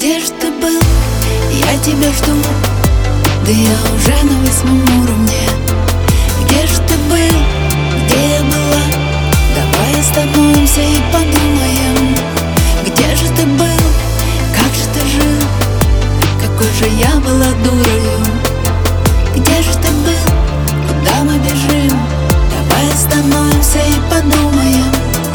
Где ж ты был? Я тебя жду. Да я уже на 8-м уровне. Где ж ты был? Где я была? Давай остановимся и подумаем. Где же ты был? Как же ты жил? Какой же я была дурою. Где же ты был? Куда мы бежим? Давай остановимся и подумаем.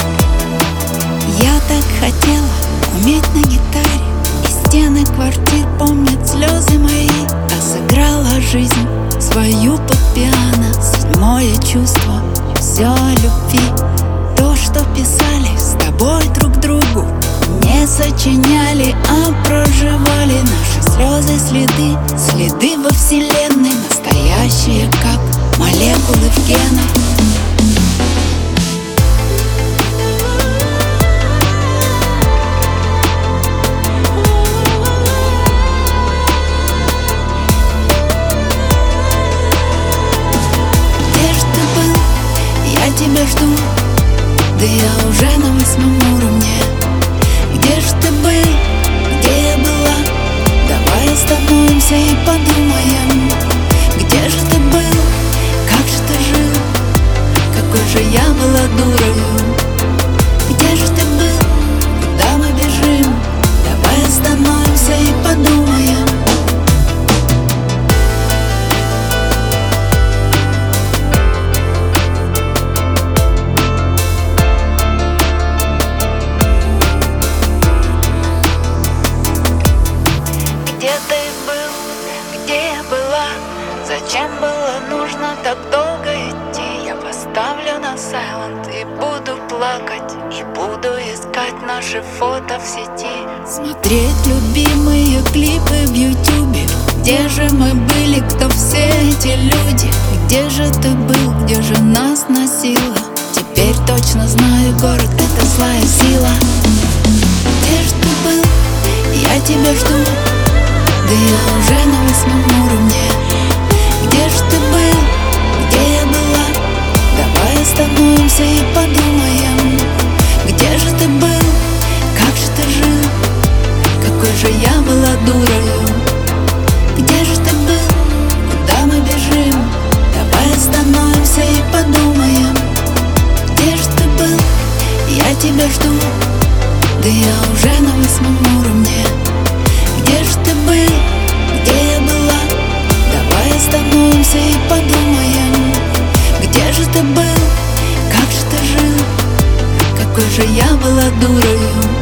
Я так хотела уметь на гитаре, и стены квартир помнят слезы мои. А сыграла жизнь свою под пиано. 7-е чувство, все о любви. То, что писали с тобой друг другу, не сочиняли, а проживали. Наши слезы следы, следы во вселенной, настоящие, как молекулы в генах. Я тебя жду, да я уже на 8-м уровне. Где ж ты был? Где я была? Давай остановимся и подумаем. Где же ты был? Как же ты жил? Какой же я была дурою. Где же ты был? Куда мы бежим? Давай остановимся и подумаем. Где ты был? Где я была? Зачем было нужно так долго идти? Я поставлю на silent и буду плакать, и буду искать наши фото в сети. Смотреть любимые клипы в ютубе. Где же мы были, кто все эти люди? Где же ты был, где же нас носило? Теперь точно знаю, город — это злая сила. Где же ты был? Я тебя жду. Да я уже на 8-м уровне. Где же ты был? Где я была? Давай остановимся и подумаем. Где же ты был? Как же ты жил? Какой же я была дурою. Где же ты был? Куда мы бежим? Давай остановимся и подумаем. Где же ты был? Я тебя жду. Да я уже на 8-м уровне. Где же ты был? Где я была? Давай остановимся и подумаем. Где же ты был? Как же ты жил? Какой же я была дурою.